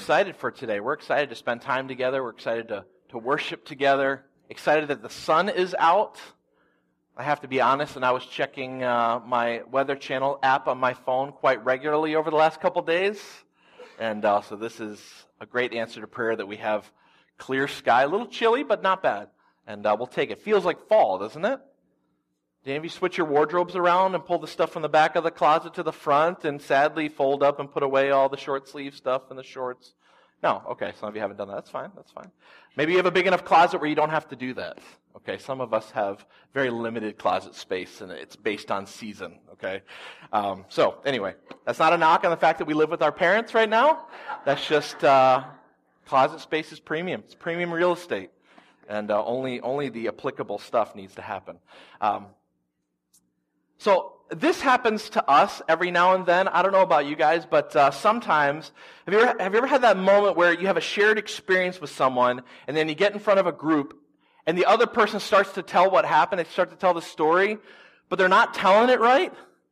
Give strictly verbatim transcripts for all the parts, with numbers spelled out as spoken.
excited for today. We're excited to spend time together. We're excited to, to worship together. Excited that the sun is out. I have to be honest, and I was checking uh, my Weather Channel app on my phone quite regularly over the last couple days. And uh, so this is a great answer to prayer that we have clear sky. A little chilly, but not bad. And uh, we'll take it. Feels like fall, doesn't it? Did any of you switch your wardrobes around and pull the stuff from the back of the closet to the front and sadly fold up and put away all the short sleeve stuff and the shorts? No, okay, some of you haven't done that. That's fine, that's fine. Maybe you have a big enough closet where you don't have to do that. Okay, some of us have very limited closet space and it's based on season, okay? Um, so, anyway, that's not a knock on the fact that we live with our parents right now. That's just, uh, closet space is premium. It's premium real estate. And uh, only only the applicable stuff needs to happen. Um, so, this happens to us every now and then. I don't know about you guys, but uh, sometimes, have you, ever, have you ever had that moment where you have a shared experience with someone, and then you get in front of a group, and the other person starts to tell what happened, they start to tell the story, but they're not telling it right?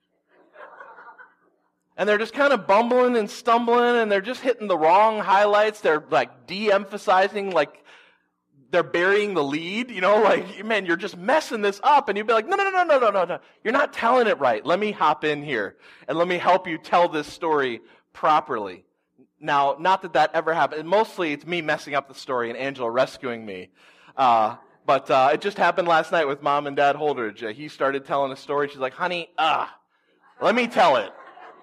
And they're just kind of bumbling and stumbling, and they're just hitting the wrong highlights. They're like de-emphasizing, like they're burying the lead, you know, like, man, you're just messing this up. And you'd be like, no, no, no, no, no, no, no. You're not telling it right. Let me hop in here and let me help you tell this story properly. Now, not that that ever happened. Mostly it's me messing up the story and Angela rescuing me. Uh, but uh, it just happened last night with Mom and Dad Holdridge. Uh, he started telling a story. She's like, honey, ah, let me tell it.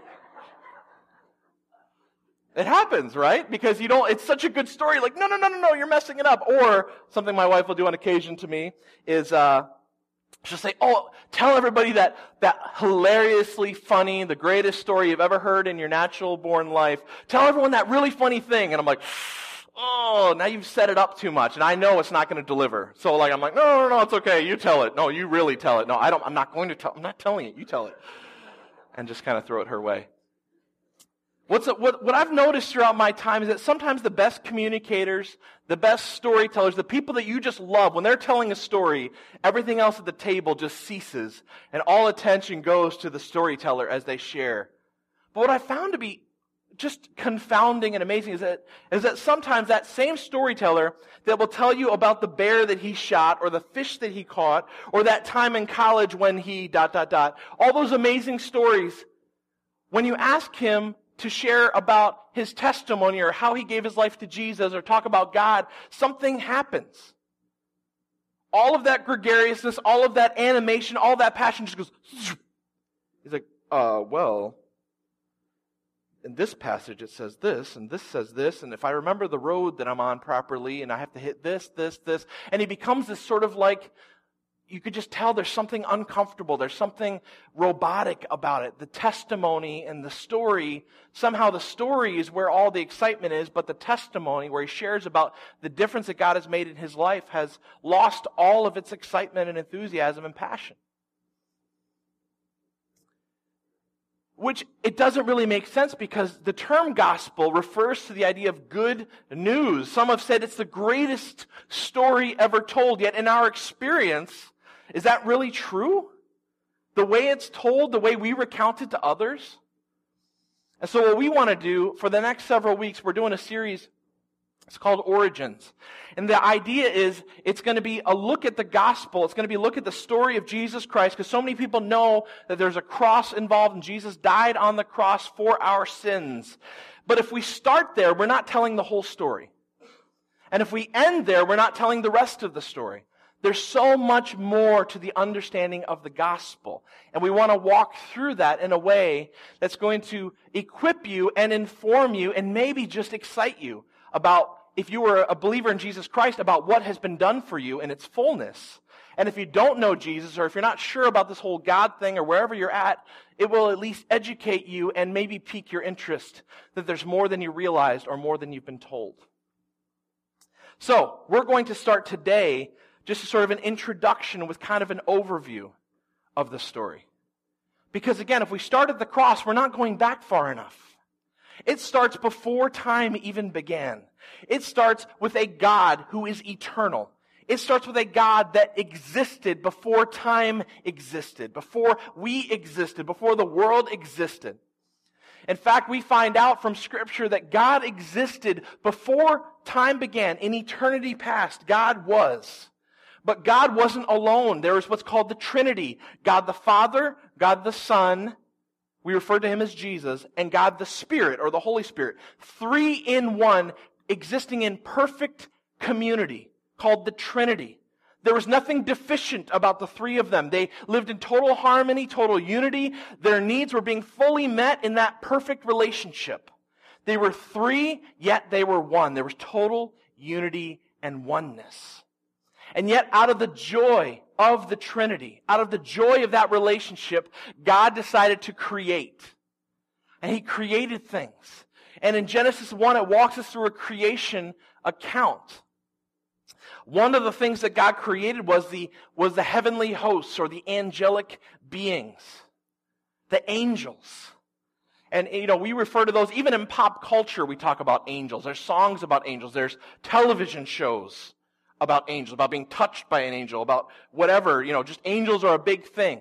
It happens, right? Because you don't, it's such a good story. Like, no, no, no, no, no, you're messing it up. Or something my wife will do on occasion to me is, uh, she'll say, oh, tell everybody that, that hilariously funny, the greatest story you've ever heard in your natural born life. Tell everyone that really funny thing. And I'm like, oh, now you've set it up too much. And I know it's not going to deliver. So like, I'm like, no, no, no, it's okay. You tell it. No, you really tell it. No, I don't, I'm not going to tell, I'm not telling it. You tell it. And just kind of throw it her way. What's a, what, what I've noticed throughout my time is that sometimes the best communicators, the best storytellers, the people that you just love, when they're telling a story, everything else at the table just ceases, and all attention goes to the storyteller as they share. But what I found to be just confounding and amazing is that, is that sometimes that same storyteller that will tell you about the bear that he shot, or the fish that he caught, or that time in college when he dot, dot, dot, all those amazing stories, when you ask him to share about his testimony or how he gave his life to Jesus or talk about God, something happens. All of that gregariousness, all of that animation, all that passion just goes, he's like, uh, well, in this passage it says this, and this says this, and if I remember the road that I'm on properly, and I have to hit this, this, this, and he becomes this sort of like, you could just tell there's something uncomfortable. There's something robotic about it. The testimony and the story, somehow the story is where all the excitement is, but the testimony where he shares about the difference that God has made in his life has lost all of its excitement and enthusiasm and passion. Which it doesn't really make sense because the term gospel refers to the idea of good news. Some have said it's the greatest story ever told, yet in our experience, is that really true? The way it's told, the way we recount it to others? And so what we want to do for the next several weeks, we're doing a series, it's called Origins. And the idea is it's going to be a look at the gospel. It's going to be a look at the story of Jesus Christ, because so many people know that there's a cross involved and Jesus died on the cross for our sins. But if we start there, we're not telling the whole story. And if we end there, we're not telling the rest of the story. There's so much more to the understanding of the gospel. And we want to walk through that in a way that's going to equip you and inform you and maybe just excite you about, if you were a believer in Jesus Christ, about what has been done for you in its fullness. And if you don't know Jesus, or if you're not sure about this whole God thing or wherever you're at, it will at least educate you and maybe pique your interest that there's more than you realized or more than you've been told. So, we're going to start today just sort of an introduction with kind of an overview of the story. Because again, if we start at the cross, we're not going back far enough. It starts before time even began. It starts with a God who is eternal. It starts with a God that existed before time existed, before we existed, before the world existed. In fact, we find out from Scripture that God existed before time began. In eternity past, God was. But God wasn't alone. There was what's called the Trinity. God the Father, God the Son, we refer to him as Jesus, and God the Spirit, or the Holy Spirit. Three in one, existing in perfect community, called the Trinity. There was nothing deficient about the three of them. They lived in total harmony, total unity. Their needs were being fully met in that perfect relationship. They were three, yet they were one. There was total unity and oneness. And yet, out of the joy of the Trinity, out of the joy of that relationship, God decided to create. And He created things. And in Genesis one, it walks us through a creation account. One of the things that God created was the, was the heavenly hosts, or the angelic beings, the angels. And, you know, we refer to those, even in pop culture, we talk about angels. There's songs about angels. There's television shows about angels, about being touched by an angel, about whatever, you know, just angels are a big thing.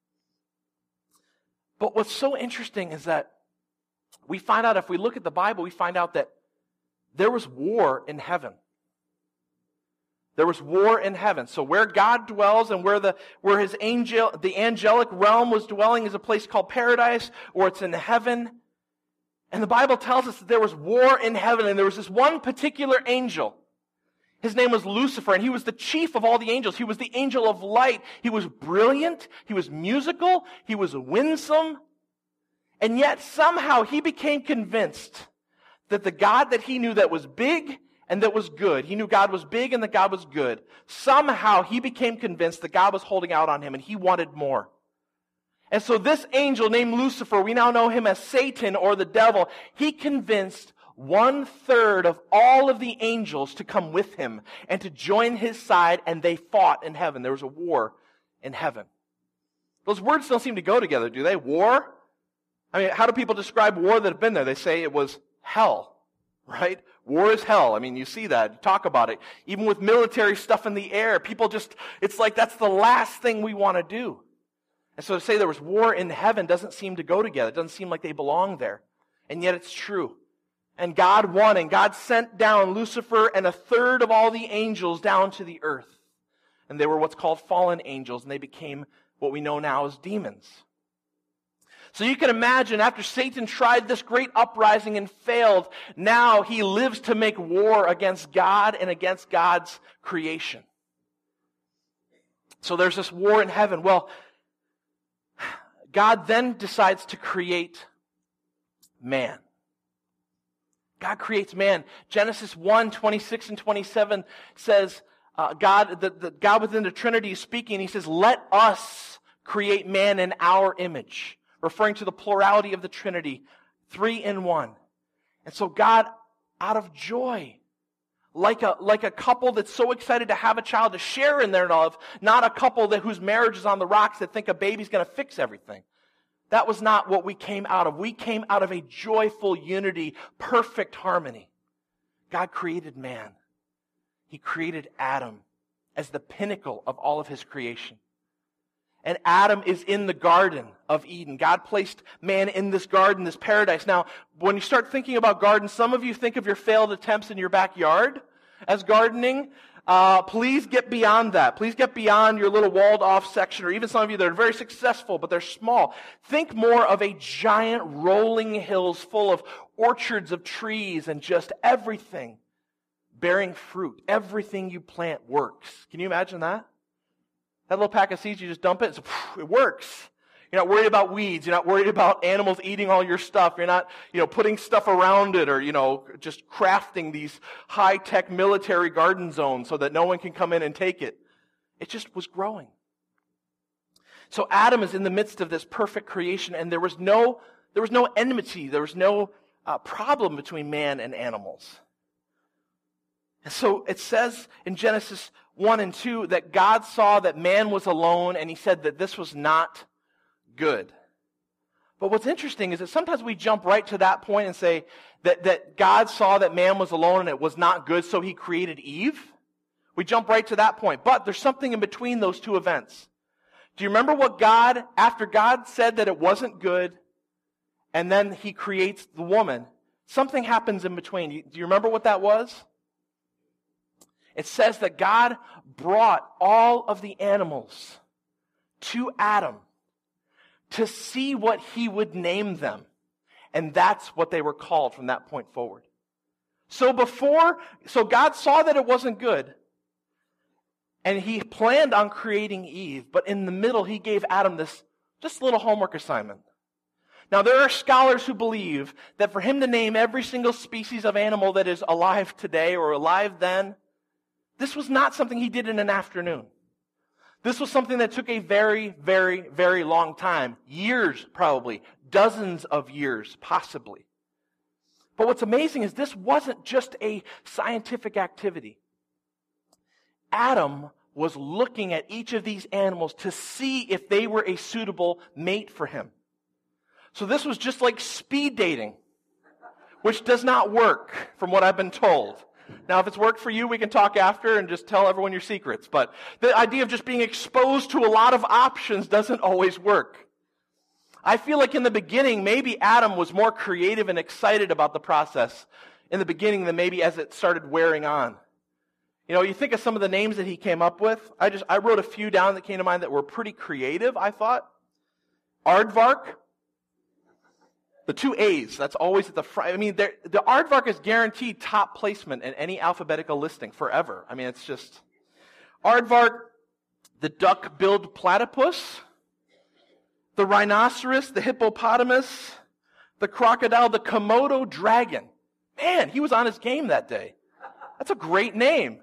But what's so interesting is that we find out, if we look at the Bible, we find out that there was war in heaven. There was war in heaven. So where God dwells and where the where his angel, the angelic realm was dwelling, is a place called paradise, or it's in heaven. And the Bible tells us that there was war in heaven, and there was this one particular angel. His name was Lucifer, and he was the chief of all the angels. He was the angel of light. He was brilliant. He was musical. He was winsome. And yet somehow he became convinced that the God that he knew that was big and that was good, he knew God was big and that God was good, somehow he became convinced that God was holding out on him and he wanted more. And so this angel named Lucifer, we now know him as Satan or the devil, he convinced one third of all of the angels to come with him and to join his side, and they fought in heaven. There was a war in heaven. Those words don't seem to go together, do they? War? I mean, how do people describe war that have been there? They say it was hell, right? War is hell. I mean, you see that. You talk about it. Even with military stuff in the air, people just, it's like that's the last thing we want to do. And so to say there was war in heaven doesn't seem to go together. It doesn't seem like they belong there. And yet it's true. And God won, and God sent down Lucifer and a third of all the angels down to the earth. And they were what's called fallen angels, and they became what we know now as demons. So you can imagine, after Satan tried this great uprising and failed, now he lives to make war against God and against God's creation. So there's this war in heaven. Well, God then decides to create man. God creates man. Genesis one, twenty-six and twenty-seven says, uh, God, the, the God within the Trinity is speaking. He says, let us create man in our image, referring to the plurality of the Trinity, three in one. And so God, out of joy, like a, like a couple that's so excited to have a child to share in their love, not a couple that whose marriage is on the rocks that think a baby's going to fix everything. That was not what we came out of. We came out of a joyful unity, perfect harmony. God created man. He created Adam as the pinnacle of all of his creation. And Adam is in the Garden of Eden. God placed man in this garden, this paradise. Now, when you start thinking about gardens, some of you think of your failed attempts in your backyard as gardening. Uh, please get beyond that. Please get beyond your little walled-off section, or even some of you that are very successful, but they're small. Think more of a giant rolling hills full of orchards of trees and just everything bearing fruit. Everything you plant works. Can you imagine that? That little pack of seeds, you just dump it, so it works. You're not worried about weeds. You're not worried about animals eating all your stuff. You're not, you know, putting stuff around it, or, you know, just crafting these high-tech military garden zones so that no one can come in and take it. It just was growing. So Adam is in the midst of this perfect creation, and there was no, there was no enmity. There was no uh, problem between man and animals. And so it says in Genesis one and two that God saw that man was alone, and he said that this was not good. But what's interesting is that sometimes we jump right to that point and say that, that God saw that man was alone and it was not good, so he created Eve. We jump right to that point. But there's something in between those two events. Do you remember what God, after God said that it wasn't good, and then he creates the woman, something happens in between. Do you remember what that was? It says that God brought all of the animals to Adam to see what he would name them. And that's what they were called from that point forward. So before, so God saw that it wasn't good, and he planned on creating Eve, but in the middle he gave Adam this just little homework assignment. Now there are scholars who believe that for him to name every single species of animal that is alive today or alive then, this was not something he did in an afternoon. This was something that took a very, very, very long time. Years, probably. Dozens of years, possibly. But what's amazing is this wasn't just a scientific activity. Adam was looking at each of these animals to see if they were a suitable mate for him. So this was just like speed dating, which does not work, from what I've been told. Now, if it's worked for you, we can talk after and just tell everyone your secrets. But the idea of just being exposed to a lot of options doesn't always work. I feel like in the beginning, maybe Adam was more creative and excited about the process in the beginning than maybe as it started wearing on. You know, you think of some of the names that he came up with. I just, I wrote a few down that came to mind that were pretty creative, I thought. Aardvark. The two A's, that's always at the front. I mean, the aardvark is guaranteed top placement in any alphabetical listing forever. I mean, it's just... Aardvark, the duck-billed platypus, the rhinoceros, the hippopotamus, the crocodile, the Komodo dragon. Man, he was on his game that day. That's a great name.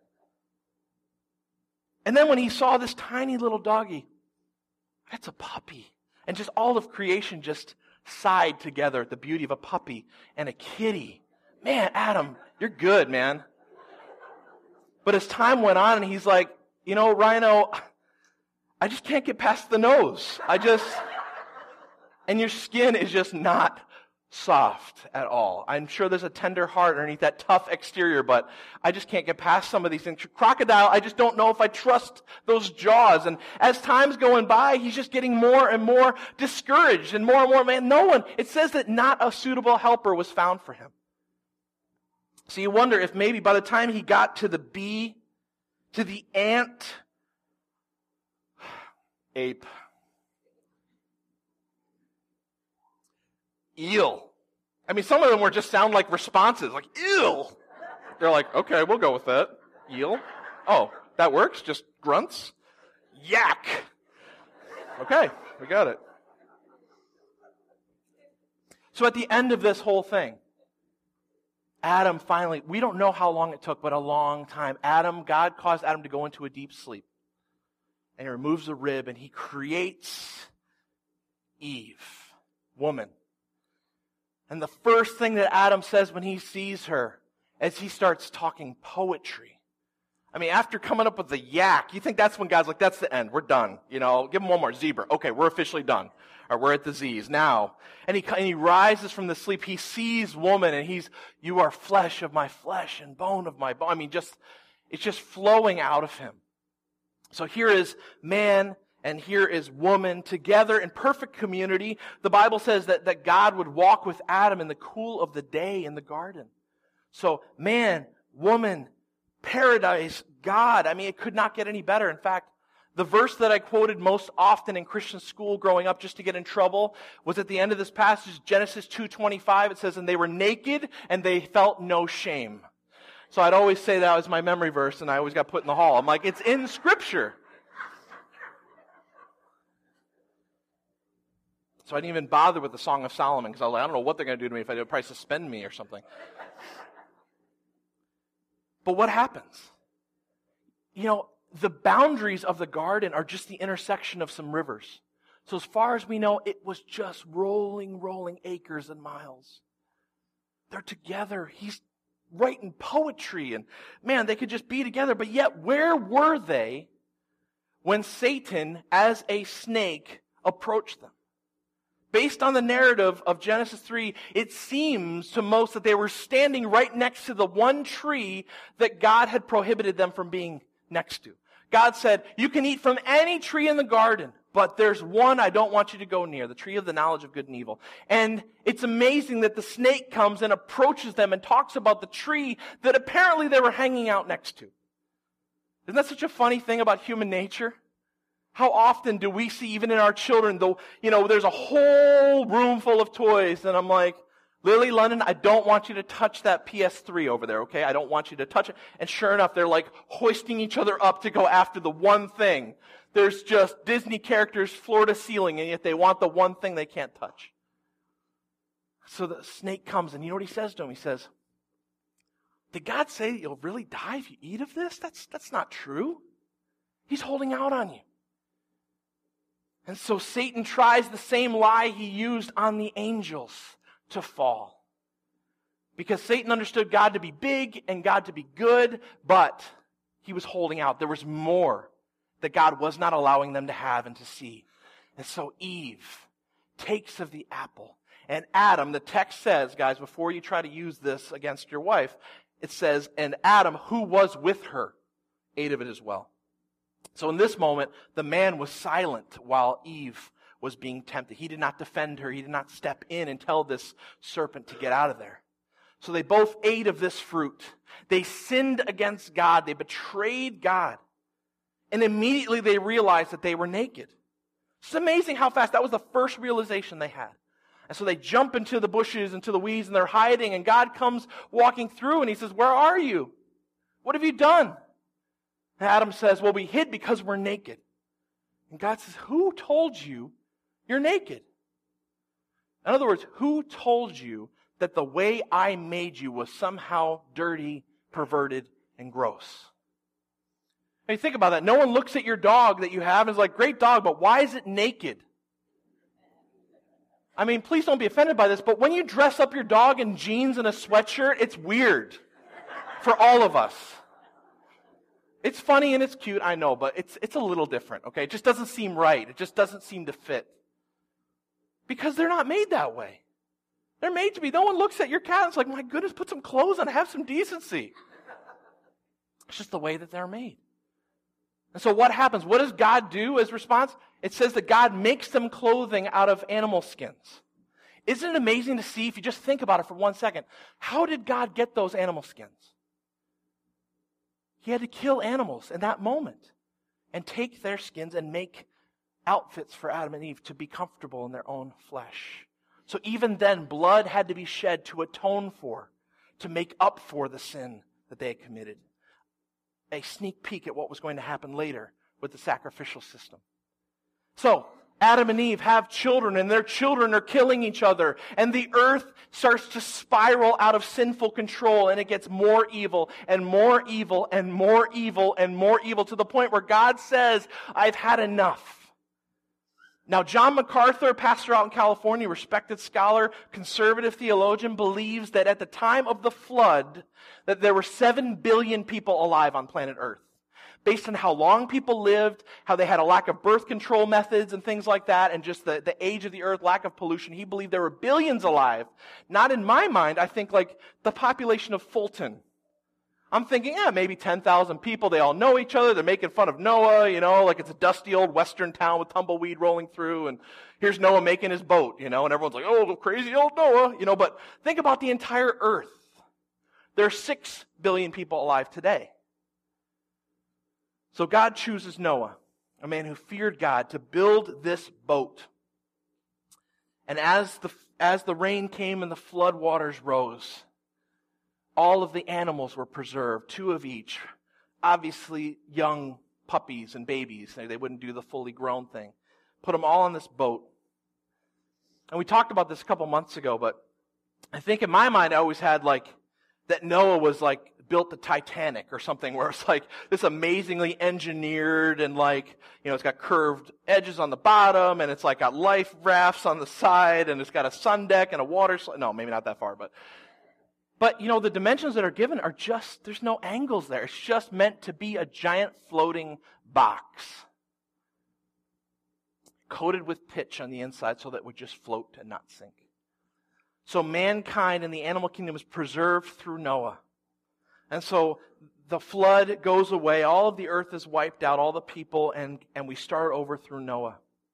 And then when he saw this tiny little doggy, that's a puppy. And just all of creation just sighed together at the beauty of a puppy and a kitty. Man, Adam, you're good, man. But as time went on, and he's like, you know, Rhino, I just can't get past the nose. I just, and your skin is just not soft at all. I'm sure there's a tender heart underneath that tough exterior, but I just can't get past some of these things. Crocodile, I just don't know if I trust those jaws. And as time's going by, he's just getting more and more discouraged and more and more, man, no one, it says that not a suitable helper was found for him. So you wonder if maybe by the time he got to the bee, to the ant, ape, eel. I mean, some of them were just sound like responses, like, eel. They're like, okay, we'll go with that. Eel. Oh, that works? Just grunts? Yak. Okay, we got it. So at the end of this whole thing, Adam finally, we don't know how long it took, but a long time. Adam, God caused Adam to go into a deep sleep. And he removes the rib and he creates Eve, woman. And the first thing that Adam says when he sees her, as he starts talking poetry. I mean, after coming up with the yak, you think that's when God's like, that's the end, we're done. You know, give him one more, zebra. Okay, we're officially done. Or we're at the Z's now. And he, and he rises from the sleep, he sees woman, and he's, you are flesh of my flesh and bone of my bone. I mean, just, it's just flowing out of him. So here is man and here is woman together in perfect community. The Bible says that, that God would walk with Adam in the cool of the day in the garden. So man, woman, paradise, God. I mean, it could not get any better. In fact, the verse that I quoted most often in Christian school growing up just to get in trouble was at the end of this passage, Genesis two twenty-five. It says, and they were naked and they felt no shame. So I'd always say that was my memory verse, and I always got put in the hall. I'm like, it's in Scripture. So I didn't even bother with the Song of Solomon, because I was like, I don't know what they're going to do to me if I do, probably suspend me or something. But what happens? You know, the boundaries of the garden are just the intersection of some rivers. So as far as we know, it was just rolling, rolling acres and miles. They're together. He's writing poetry, and man, they could just be together. But yet, where were they when Satan, as a snake, approached them? Based on the narrative of Genesis three, it seems to most that they were standing right next to the one tree that God had prohibited them from being next to. God said, you can eat from any tree in the garden, but there's one I don't want you to go near, the tree of the knowledge of good and evil. And it's amazing that the snake comes and approaches them and talks about the tree that apparently they were hanging out next to. Isn't that such a funny thing about human nature? How often do we see, even in our children, though, you know, there's a whole room full of toys, and I'm like, Lily, London, I don't want you to touch that P S three over there, okay? I don't want you to touch it. And sure enough, they're like hoisting each other up to go after the one thing. There's just Disney characters floor to ceiling, and yet they want the one thing they can't touch. So the snake comes, and you know what he says to him? He says, did God say you'll really die if you eat of this? That's, that's not true. He's holding out on you. And so Satan tries the same lie he used on the angels to fall. Because Satan understood God to be big and God to be good, but he was holding out. There was more that God was not allowing them to have and to see. And so Eve takes of the apple. And Adam, the text says, guys, before you try to use this against your wife, it says, and Adam, who was with her, ate of it as well. So in this moment, the man was silent while Eve was being tempted. He did not defend her. He did not step in and tell this serpent to get out of there. So they both ate of this fruit. They sinned against God. They betrayed God. And immediately they realized that they were naked. It's amazing how fast. That was the first realization they had. And so they jump into the bushes, into the weeds, and they're hiding. And God comes walking through and he says, where are you? What have you done? And Adam says, well, we hid because we're naked. And God says, who told you you're naked? In other words, who told you that the way I made you was somehow dirty, perverted, and gross? I mean, think about that. No one looks at your dog that you have and is like, great dog, but why is it naked? I mean, please don't be offended by this, but when you dress up your dog in jeans and a sweatshirt, it's weird for all of us. It's funny and it's cute, I know, but it's it's a little different, okay? It just doesn't seem right. It just doesn't seem to fit. Because they're not made that way. They're made to be. No one looks at your cat and is like, my goodness, put some clothes on, have some decency. It's just the way that they're made. And so what happens? What does God do as response? It says that God makes them clothing out of animal skins. Isn't it amazing to see, if you just think about it for one second, how did God get those animal skins? He had to kill animals in that moment and take their skins and make outfits for Adam and Eve to be comfortable in their own flesh. So even then, blood had to be shed to atone for, to make up for the sin that they had committed. A sneak peek at what was going to happen later with the sacrificial system. So, Adam and Eve have children, and their children are killing each other, and the earth starts to spiral out of sinful control, and it gets more evil, and more evil, and more evil, and more evil, to the point where God says, I've had enough. Now, John MacArthur, pastor out in California, respected scholar, conservative theologian, believes that at the time of the flood, that there were seven billion people alive on planet Earth. Based on how long people lived, how they had a lack of birth control methods and things like that, and just the, the age of the earth, lack of pollution, he believed there were billions alive. Not in my mind, I think like the population of Fulton. I'm thinking, yeah, maybe ten thousand people, they all know each other, they're making fun of Noah, you know, like it's a dusty old western town with tumbleweed rolling through, and here's Noah making his boat, you know, and everyone's like, oh, crazy old Noah, you know, but think about the entire earth. There are six billion people alive today. So God chooses Noah, a man who feared God, to build this boat. And as the, as the rain came and the flood waters rose, all of the animals were preserved, two of each. Obviously young puppies and babies. They wouldn't do the fully grown thing. Put them all on this boat. And we talked about this a couple months ago, but I think in my mind I always had like that Noah was like built the Titanic or something, where it's like this amazingly engineered and like, you know, it's got curved edges on the bottom and it's like got life rafts on the side and it's got a sun deck and a water slide. No, maybe not that far, but But, you know, the dimensions that are given are just, there's no angles there. It's just meant to be a giant floating box. Coated with pitch on the inside so that it would just float and not sink. So mankind in the animal kingdom is preserved through Noah. And so the flood goes away. All of the earth is wiped out, all the people, and, and we start over through Noah.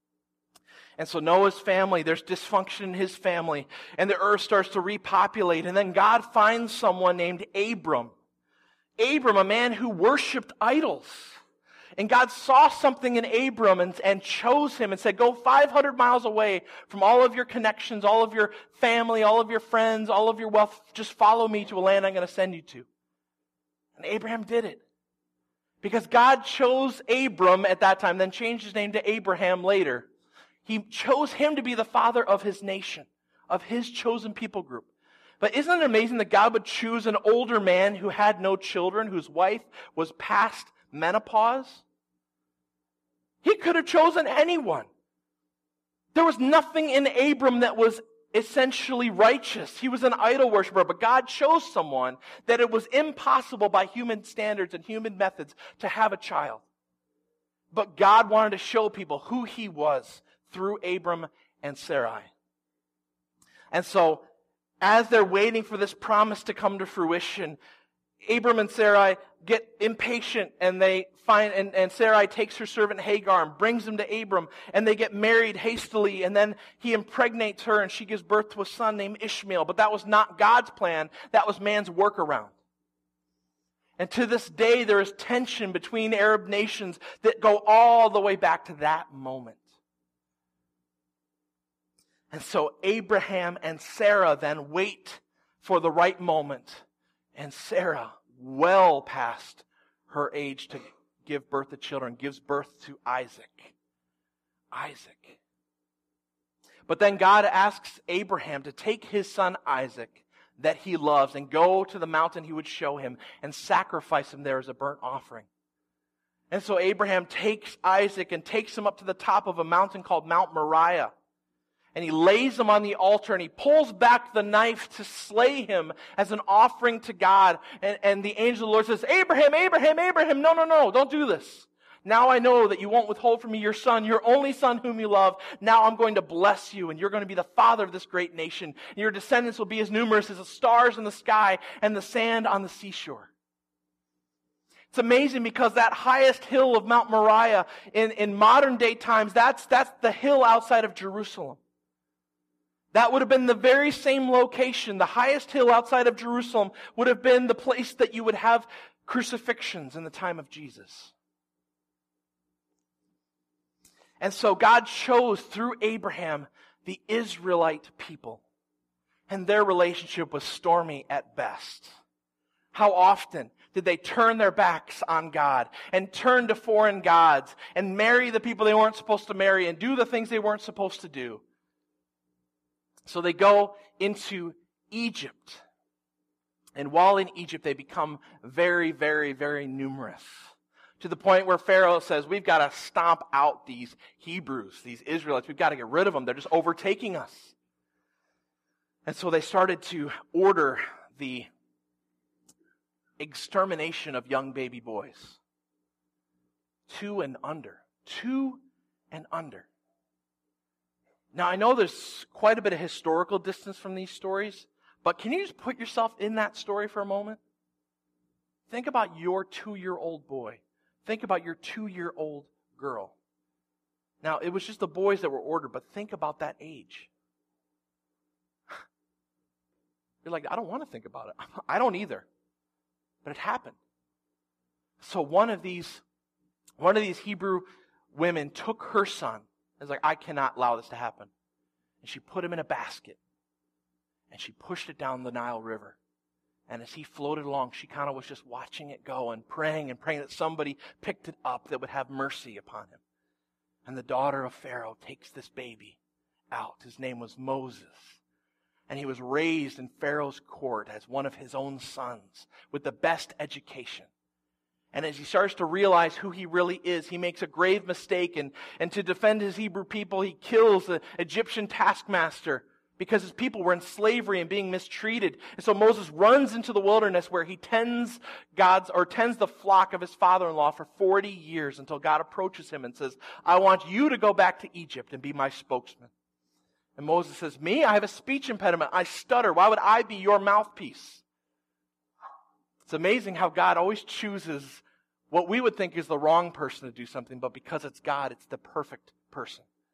And so Noah's family, there's dysfunction in his family, and the earth starts to repopulate. And then God finds someone named Abram. Abram, a man who worshipped idols. And God saw something in Abram and, and chose him and said, go five hundred miles away from all of your connections, all of your family, all of your friends, all of your wealth. Just follow me to a land I'm going to send you to. And Abraham did it. Because God chose Abram at that time, then changed his name to Abraham later. He chose him to be the father of his nation, of his chosen people group. But isn't it amazing that God would choose an older man who had no children, whose wife was past menopause? He could have chosen anyone. There was nothing in Abram that was essentially righteous. He was an idol worshiper, but God chose someone that it was impossible by human standards and human methods to have a child. But God wanted to show people who He was through Abram and Sarai. And so, as they're waiting for this promise to come to fruition, Abram and Sarai get impatient, and they find, and, and Sarai takes her servant Hagar and brings him to Abram, and they get married hastily, and then he impregnates her, and she gives birth to a son named Ishmael. But that was not God's plan. That was man's workaround. And to this day, there is tension between Arab nations that go all the way back to that moment. And so Abraham and Sarah then wait for the right moment. And Sarah, well past her age to give birth to children, gives birth to Isaac. Isaac. But then God asks Abraham to take his son Isaac, that he loves, and go to the mountain he would show him and sacrifice him there as a burnt offering. And so Abraham takes Isaac and takes him up to the top of a mountain called Mount Moriah. And he lays him on the altar, and he pulls back the knife to slay him as an offering to God. And, and the angel of the Lord says, Abraham, Abraham, Abraham, no, no, no, don't do this. Now I know that you won't withhold from me your son, your only son whom you love. Now I'm going to bless you, and you're going to be the father of this great nation. And your descendants will be as numerous as the stars in the sky and the sand on the seashore. It's amazing because that highest hill of Mount Moriah in, in modern day times, that's, that's the hill outside of Jerusalem. That would have been the very same location. The highest hill outside of Jerusalem would have been the place that you would have crucifixions in the time of Jesus. And so God chose through Abraham the Israelite people. And their relationship was stormy at best. How often did they turn their backs on God and turn to foreign gods and marry the people they weren't supposed to marry and do the things they weren't supposed to do? So they go into Egypt. And while in Egypt, they become very, very, very numerous. To the point where Pharaoh says, we've got to stomp out these Hebrews, these Israelites. We've got to get rid of them. They're just overtaking us. And so they started to order the extermination of young baby boys. Two and under. Two and under. Now, I know there's quite a bit of historical distance from these stories, but can you just put yourself in that story for a moment? Think about your two-year-old boy. Think about your two-year-old girl. Now, it was just the boys that were ordered, but think about that age. You're like, I don't want to think about it. I don't either. But it happened. So one of these, one of these Hebrew women took her son. I was like, I cannot allow this to happen. And she put him in a basket. And she pushed it down the Nile River. And as he floated along, she kind of was just watching it go and praying and praying that somebody picked it up that would have mercy upon him. And the daughter of Pharaoh takes this baby out. His name was Moses. And he was raised in Pharaoh's court as one of his own sons with the best education. And as he starts to realize who he really is, he makes a grave mistake. And, and to defend his Hebrew people, he kills the Egyptian taskmaster because his people were in slavery and being mistreated. And so Moses runs into the wilderness where he tends God's, or tends the flock of his father-in-law for forty years until God approaches him and says, I want you to go back to Egypt and be my spokesman. And Moses says, me? I have a speech impediment. I stutter. Why would I be your mouthpiece? It's amazing how God always chooses what we would think is the wrong person to do something, but because it's God, it's the perfect person.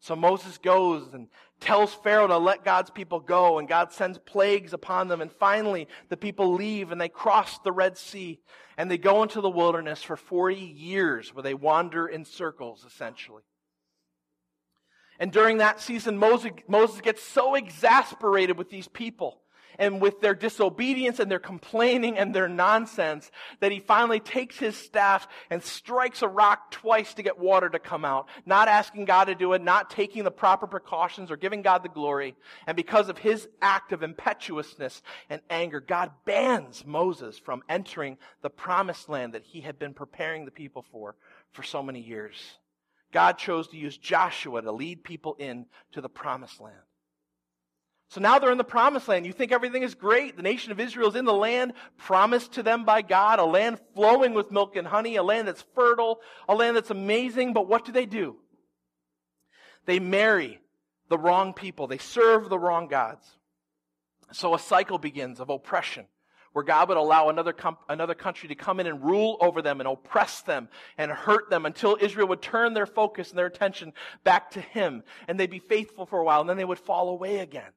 So Moses goes and tells Pharaoh to let God's people go, and God sends plagues upon them, and finally the people leave and they cross the Red Sea, and they go into the wilderness for forty years where they wander in circles, essentially. And during that season, Moses, Moses gets so exasperated with these people and with their disobedience and their complaining and their nonsense that he finally takes his staff and strikes a rock twice to get water to come out, not asking God to do it, not taking the proper precautions or giving God the glory. And because of his act of impetuousness and anger, God bans Moses from entering the promised land that he had been preparing the people for for so many years. God chose to use Joshua to lead people in to the promised land. So now they're in the promised land. You think everything is great. The nation of Israel is in the land promised to them by God, a land flowing with milk and honey, a land that's fertile, a land that's amazing. But what do they do? They marry the wrong people. They serve the wrong gods. So a cycle begins of oppression, where God would allow another com- another country to come in and rule over them and oppress them and hurt them until Israel would turn their focus and their attention back to Him. And they'd be faithful for a while, and then they would fall away again.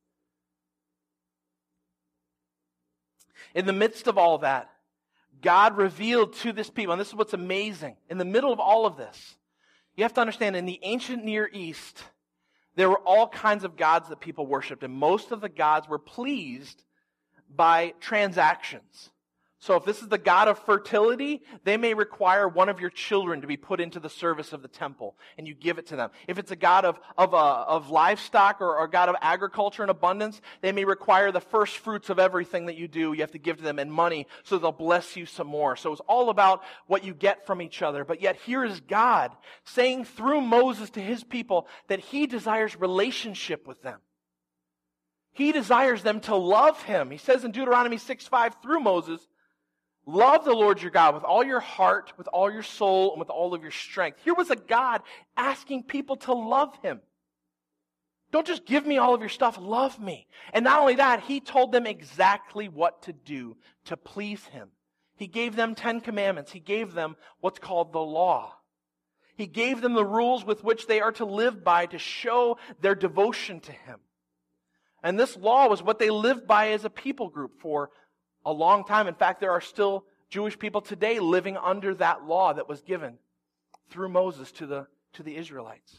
In the midst of all that, God revealed to this people, and this is what's amazing, in the middle of all of this, you have to understand, in the ancient Near East, there were all kinds of gods that people worshipped, and most of the gods were pleased by transactions. So if this is the god of fertility, they may require one of your children to be put into the service of the temple, and you give it to them. If it's a god of of, uh, of livestock or, or a god of agriculture and abundance, they may require the first fruits of everything that you do. You have to give to them and money so they'll bless you some more. So it's all about what you get from each other. But yet here is God saying through Moses to his people that he desires relationship with them. He desires them to love him. He says in Deuteronomy six five through Moses, love the Lord your God with all your heart, with all your soul, and with all of your strength. Here was a God asking people to love him. Don't just give me all of your stuff, love me. And not only that, he told them exactly what to do to please him. He gave them Ten Commandments. He gave them what's called the law. He gave them the rules with which they are to live by to show their devotion to him. And this law was what they lived by as a people group for a long time. In fact, there are still Jewish people today living under that law that was given through Moses to the, to the Israelites.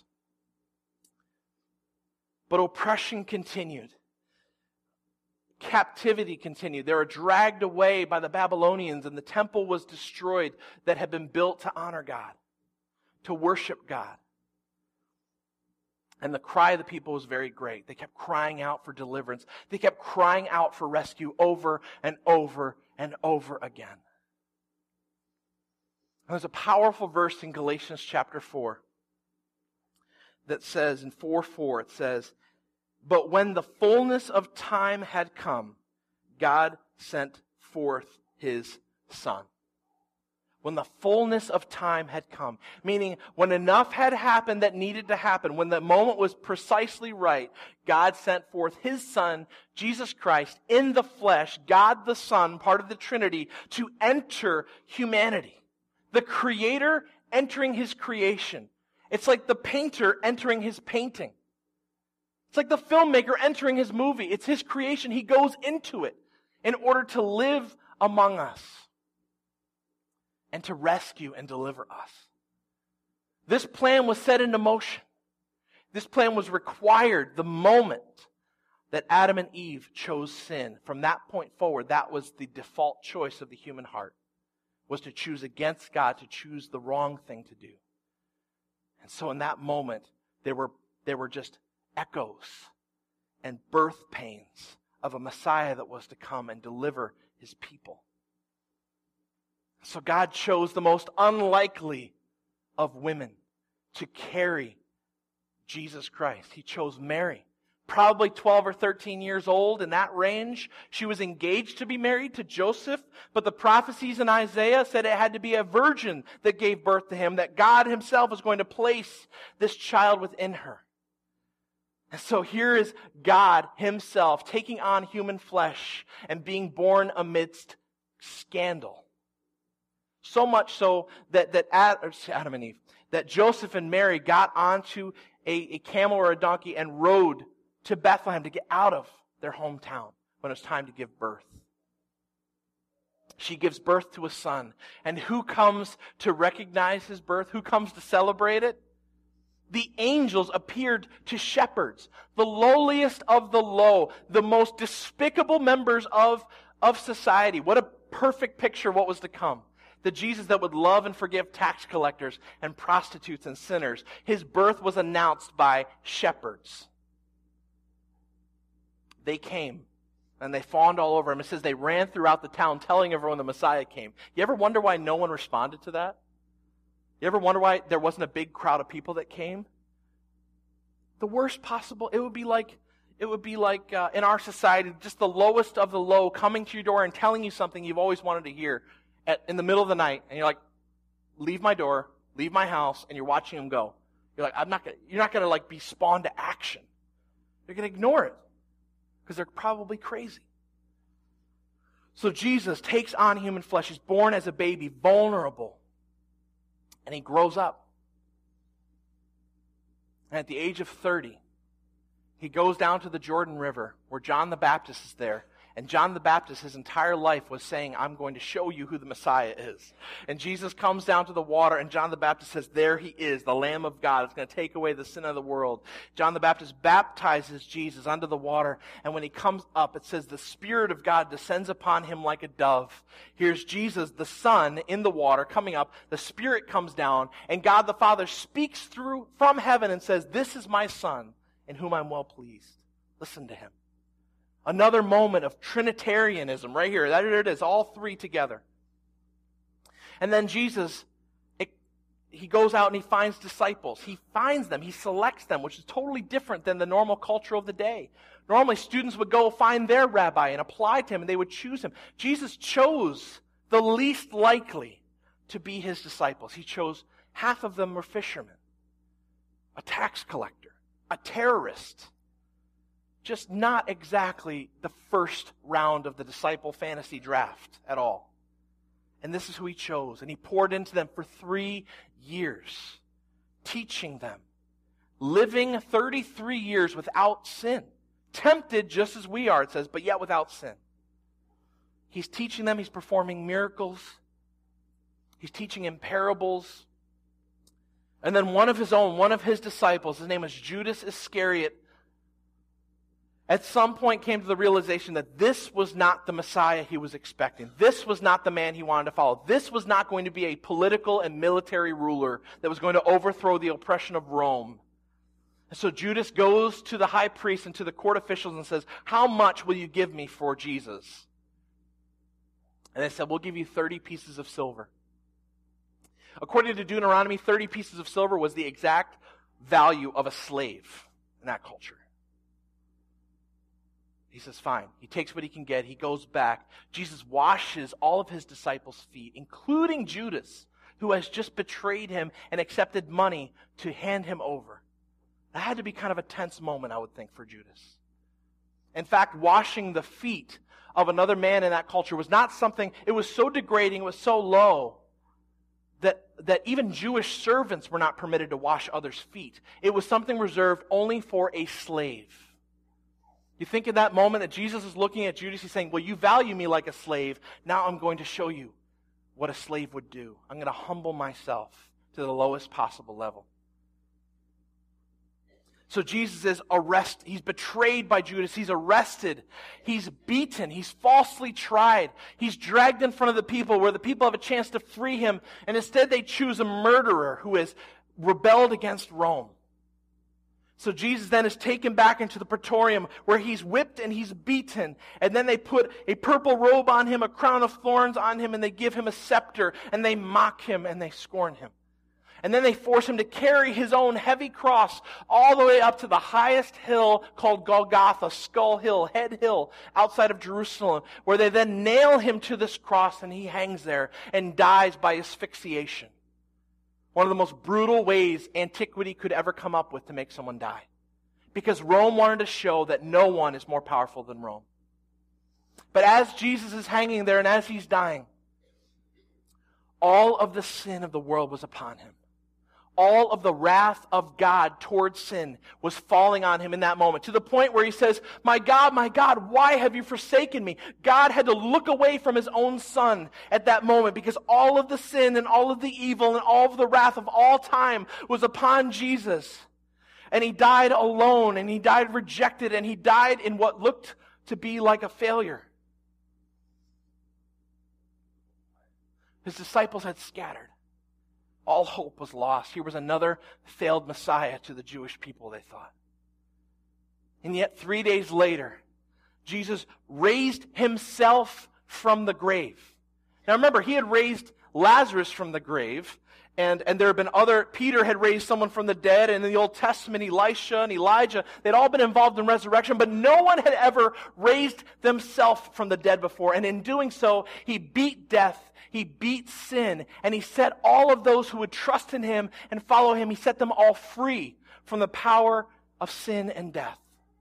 But oppression continued. Captivity continued. They were dragged away by the Babylonians, and the temple was destroyed that had been built to honor God, to worship God. And the cry of the people was very great. They kept crying out for deliverance. They kept crying out for rescue over and over and over again. And there's a powerful verse in Galatians chapter four that says, in four four, it says, but when the fullness of time had come, God sent forth his Son. When the fullness of time had come, meaning when enough had happened that needed to happen, when the moment was precisely right, God sent forth his Son, Jesus Christ, in the flesh, God the Son, part of the Trinity, to enter humanity. The Creator entering his creation. It's like the painter entering his painting. It's like the filmmaker entering his movie. It's his creation. He goes into it in order to live among us and to rescue and deliver us. This plan was set into motion. This plan was required the moment that Adam and Eve chose sin. From that point forward, that was the default choice of the human heart, was to choose against God, to choose the wrong thing to do. And so in that moment, there were, there were just echoes and birth pains of a Messiah that was to come and deliver his people. So God chose the most unlikely of women to carry Jesus Christ. He chose Mary, probably twelve or thirteen years old, in that range. She was engaged to be married to Joseph, but the prophecies in Isaiah said it had to be a virgin that gave birth to him, that God himself was going to place this child within her. And so here is God himself taking on human flesh and being born amidst scandal. So much so that, that Adam and Eve, that Joseph and Mary got onto a, a camel or a donkey and rode to Bethlehem to get out of their hometown when it was time to give birth. She gives birth to a son. And who comes to recognize his birth? Who comes to celebrate it? The angels appeared to shepherds, the lowliest of the low, the most despicable members of, of society. What a perfect picture of what was to come. The Jesus that would love and forgive tax collectors and prostitutes and sinners. His birth was announced by shepherds. They came and they fawned all over him. It says they ran throughout the town telling everyone the Messiah came. You ever wonder why no one responded to that? You ever wonder why there wasn't a big crowd of people that came? The worst possible, it would be like, it would be like uh, in our society, just the lowest of the low coming to your door and telling you something you've always wanted to hear at, in the middle of the night. And you're like, leave my door, leave my house, and you're watching them go. You're like, I'm not gonna, you're not going to like be spawned to action. You're going to ignore it because they're probably crazy. So Jesus takes on human flesh. He's born as a baby, vulnerable. And he grows up. And at the age of thirty, he goes down to the Jordan River where John the Baptist is there. And John the Baptist, his entire life was saying, I'm going to show you who the Messiah is. And Jesus comes down to the water, and John the Baptist says, there he is, the Lamb of God. It's going to take away the sin of the world. John the Baptist baptizes Jesus under the water, and when he comes up, it says, the Spirit of God descends upon him like a dove. Here's Jesus, the Son, in the water, coming up. The Spirit comes down, and God the Father speaks through from heaven and says, this is my Son, in whom I'm well pleased. Listen to him. Another moment of Trinitarianism right here. There it is, all three together. And then Jesus, it, he goes out and he finds disciples. He finds them. He selects them, which is totally different than the normal culture of the day. Normally, students would go find their rabbi and apply to him, and they would choose him. Jesus chose the least likely to be his disciples. He chose half of them were fishermen, a tax collector, a terrorist. Just not exactly the first round of the disciple fantasy draft at all. And this is who he chose. And he poured into them for three years, teaching them, living thirty-three years without sin. Tempted just as we are, it says, but yet without sin. He's teaching them, he's performing miracles. He's teaching in parables. And then one of his own, one of his disciples, his name is Judas Iscariot, at some point came to the realization that this was not the Messiah he was expecting. This was not the man he wanted to follow. This was not going to be a political and military ruler that was going to overthrow the oppression of Rome. And so Judas goes to the high priest and to the court officials and says, how much will you give me for Jesus? And they said, we'll give you thirty pieces of silver. According to Deuteronomy, thirty pieces of silver was the exact value of a slave in that culture. He says, fine. He takes what he can get. He goes back. Jesus washes all of his disciples' feet, including Judas, who has just betrayed him and accepted money to hand him over. That had to be kind of a tense moment, I would think, for Judas. In fact, washing the feet of another man in that culture was not something, it was so degrading, it was so low, that, that even Jewish servants were not permitted to wash others' feet. It was something reserved only for a slave. You think in that moment that Jesus is looking at Judas, he's saying, well, you value me like a slave. Now I'm going to show you what a slave would do. I'm going to humble myself to the lowest possible level. So Jesus is arrested. He's betrayed by Judas. He's arrested. He's beaten. He's falsely tried. He's dragged in front of the people where the people have a chance to free him. And instead they choose a murderer who has rebelled against Rome. So Jesus then is taken back into the praetorium where he's whipped and he's beaten. And then they put a purple robe on him, a crown of thorns on him, and they give him a scepter, and they mock him and they scorn him. And then they force him to carry his own heavy cross all the way up to the highest hill called Golgotha, Skull Hill, Head Hill, outside of Jerusalem, where they then nail him to this cross and he hangs there and dies by asphyxiation. One of the most brutal ways antiquity could ever come up with to make someone die. Because Rome wanted to show that no one is more powerful than Rome. But as Jesus is hanging there and as he's dying, all of the sin of the world was upon him. all of the wrath of God towards sin was falling on him in that moment, to the point where he says, "My God, my God, why have you forsaken me?" God had to look away from his own son at that moment because all of the sin and all of the evil and all of the wrath of all time was upon Jesus. And he died alone, and he died rejected, and he died in what looked to be like a failure. His disciples had scattered. All hope was lost. Here was another failed Messiah to the Jewish people, they thought. And yet, three days later, Jesus raised himself from the grave. Now remember, he had raised Lazarus from the grave, and, and there had been other, Peter had raised someone from the dead, and in the Old Testament, Elisha and Elijah, they'd all been involved in resurrection, but no one had ever raised themselves from the dead before. And in doing so, he beat death. He beat sin, and he set all of those who would trust in him and follow him, he set them all free from the power of sin and death.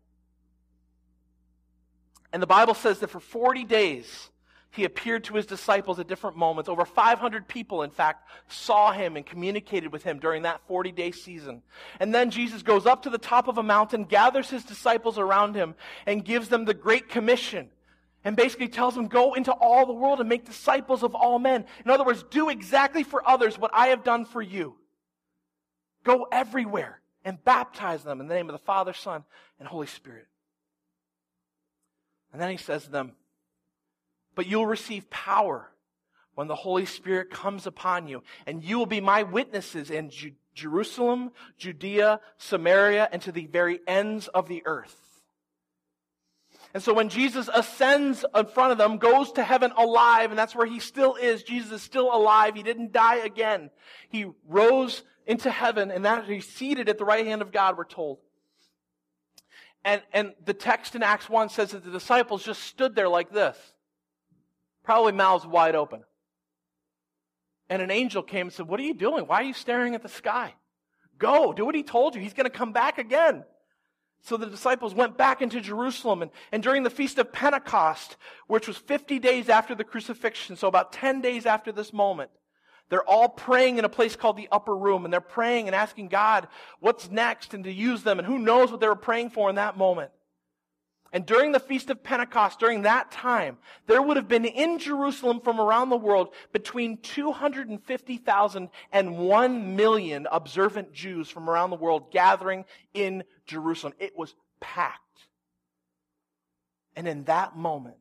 And the Bible says that for forty days, he appeared to his disciples at different moments. Over five hundred people, in fact, saw him and communicated with him during that forty-day season. And then Jesus goes up to the top of a mountain, gathers his disciples around him, and gives them the Great Commission. And basically tells them, go into all the world and make disciples of all men. In other words, do exactly for others what I have done for you. Go everywhere and baptize them in the name of the Father, Son, and Holy Spirit. And then he says to them, but you'll receive power when the Holy Spirit comes upon you, and you will be my witnesses in Ju- Jerusalem, Judea, Samaria, and to the very ends of the earth. And so when Jesus ascends in front of them, goes to heaven alive, and that's where he still is. Jesus is still alive. He didn't die again. He rose into heaven, and that he's seated at the right hand of God, we're told. And, and the text in Acts one says that the disciples just stood there like this, probably mouths wide open. And an angel came and said, what are you doing? Why are you staring at the sky? Go, do what he told you. He's going to come back again. So the disciples went back into Jerusalem, and, and during the Feast of Pentecost, which was fifty days after the crucifixion, so about ten days after this moment, they're all praying in a place called the Upper Room, and they're praying and asking God what's next and to use them, and who knows what they were praying for in that moment. And during the Feast of Pentecost, during that time, there would have been in Jerusalem from around the world between two hundred fifty thousand and one million observant Jews from around the world gathering in Jerusalem. It was packed. And in that moment,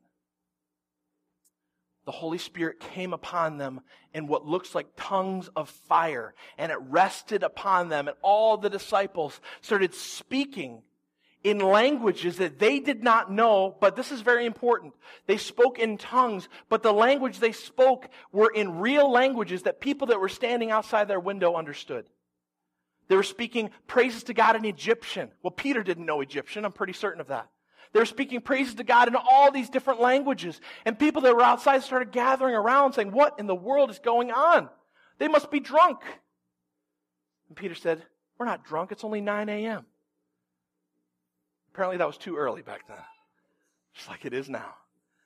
the Holy Spirit came upon them in what looks like tongues of fire, and it rested upon them, and all the disciples started speaking in languages that they did not know, but this is very important. They spoke in tongues, but the language they spoke were in real languages that people that were standing outside their window understood. They were speaking praises to God in Egyptian. Well, Peter didn't know Egyptian, I'm pretty certain of that. They were speaking praises to God in all these different languages. And people that were outside started gathering around saying, what in the world is going on? They must be drunk. And Peter said, we're not drunk, it's only nine a.m. Apparently that was too early back then, just like it is now.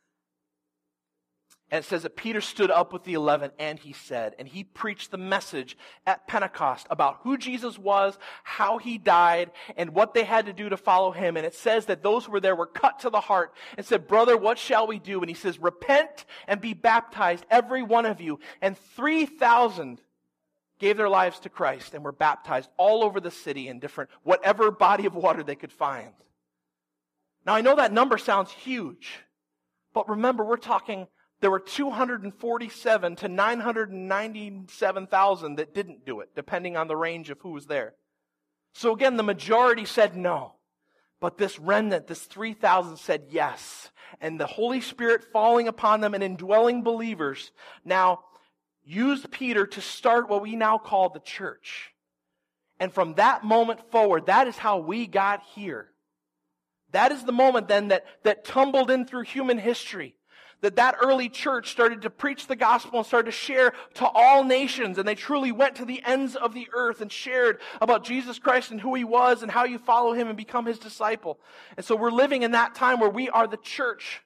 And it says that Peter stood up with the eleven, and he said, and he preached the message at Pentecost about who Jesus was, how he died, and what they had to do to follow him. And it says that those who were there were cut to the heart and said, brother, what shall we do? And he says, repent and be baptized, every one of you. And three thousand gave their lives to Christ and were baptized all over the city in different, whatever body of water they could find. Now, I know that number sounds huge, but remember, we're talking, there were two hundred forty-seven to nine hundred ninety-seven thousand that didn't do it, depending on the range of who was there. So again, the majority said no, but this remnant, this three thousand said yes. And the Holy Spirit falling upon them and indwelling believers now used Peter to start what we now call the church. And from that moment forward, that is how we got here. That is the moment then that, that tumbled in through human history. That that early church started to preach the gospel and started to share to all nations. And they truly went to the ends of the earth and shared about Jesus Christ and who he was and how you follow him and become his disciple. And so we're living in that time where we are the church.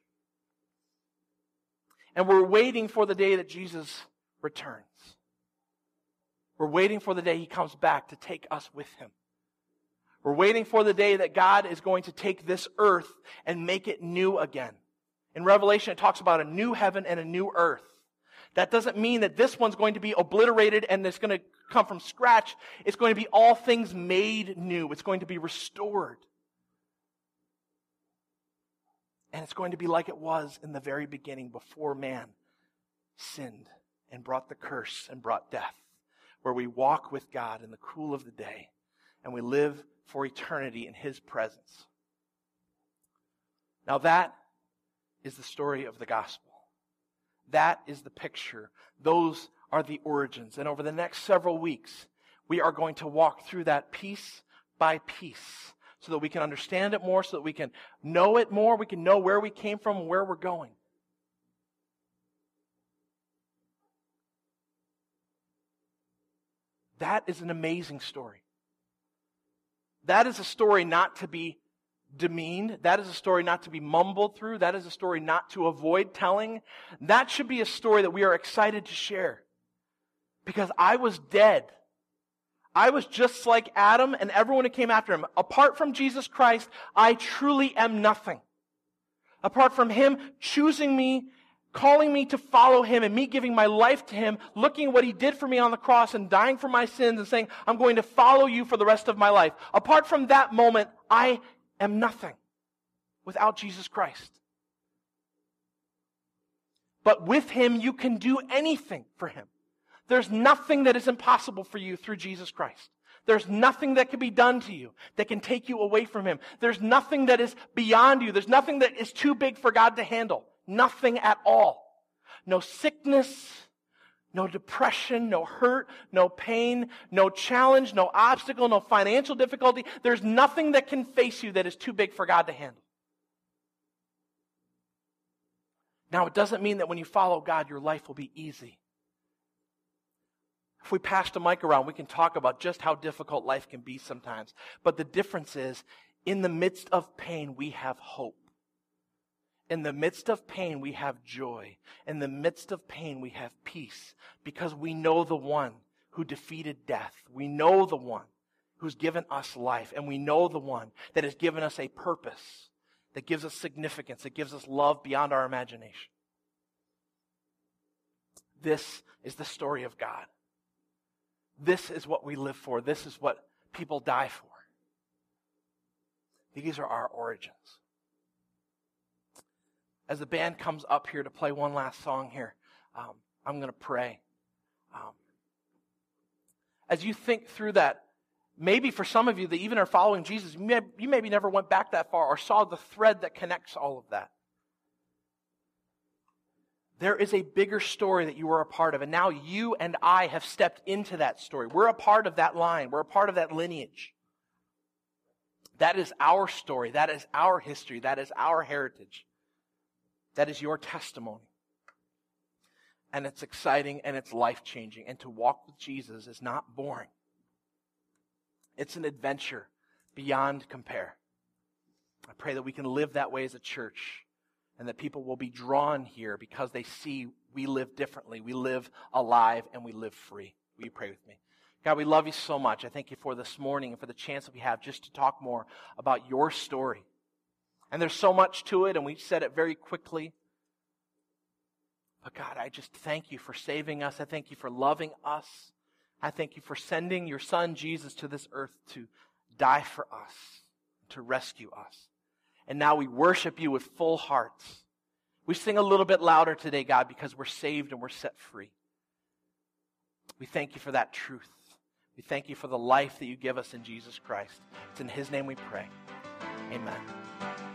And we're waiting for the day that Jesus returns. We're waiting for the day he comes back to take us with him. We're waiting for the day that God is going to take this earth and make it new again. In Revelation, it talks about a new heaven and a new earth. That doesn't mean that this one's going to be obliterated and it's going to come from scratch. It's going to be all things made new. It's going to be restored. And it's going to be like it was in the very beginning before man sinned and brought the curse and brought death, where we walk with God in the cool of the day and we live for eternity in his presence. Now that is the story of the gospel. That is the picture. Those are the origins. And over the next several weeks, we are going to walk through that piece by piece so that we can understand it more, so that we can know it more, we can know where we came from and where we're going. That is an amazing story. That is a story not to be demeaned. That is a story not to be mumbled through. That is a story not to avoid telling. That should be a story that we are excited to share. Because I was dead. I was just like Adam and everyone who came after him. Apart from Jesus Christ, I truly am nothing. Apart from him choosing me, calling me to follow him, and me giving my life to him, looking at what he did for me on the cross and dying for my sins and saying, I'm going to follow you for the rest of my life. Apart from that moment, I am nothing without Jesus Christ. But with him, you can do anything for him. There's nothing that is impossible for you through Jesus Christ. There's nothing that can be done to you that can take you away from him. There's nothing that is beyond you. There's nothing that is too big for God to handle. Nothing at all. No sickness, no depression, no hurt, no pain, no challenge, no obstacle, no financial difficulty. There's nothing that can face you that is too big for God to handle. Now, it doesn't mean that when you follow God, your life will be easy. If we pass the mic around, we can talk about just how difficult life can be sometimes. But the difference is, in the midst of pain, we have hope. In the midst of pain, we have joy. In the midst of pain, we have peace. Because we know the one who defeated death. We know the one who's given us life. And we know the one that has given us a purpose, that gives us significance, that gives us love beyond our imagination. This is the story of God. This is what we live for. This is what people die for. These are our origins. As the band comes up here to play one last song here, um, I'm going to pray. Um, as you think through that, maybe for some of you that even are following Jesus, you, may, you maybe never went back that far or saw the thread that connects all of that. There is a bigger story that you are a part of, and now you and I have stepped into that story. We're a part of that line. We're a part of that lineage. That is our story. That is our history. That is our heritage. That is your testimony. And it's exciting and it's life-changing. And to walk with Jesus is not boring. It's an adventure beyond compare. I pray that we can live that way as a church, and that people will be drawn here because they see we live differently. We live alive and we live free. Will you pray with me? God, we love you so much. I thank you for this morning and for the chance that we have just to talk more about your story. And there's so much to it, and we said it very quickly. But God, I just thank you for saving us. I thank you for loving us. I thank you for sending your son Jesus to this earth to die for us, to rescue us. And now we worship you with full hearts. We sing a little bit louder today, God, because we're saved and we're set free. We thank you for that truth. We thank you for the life that you give us in Jesus Christ. It's in his name we pray. Amen.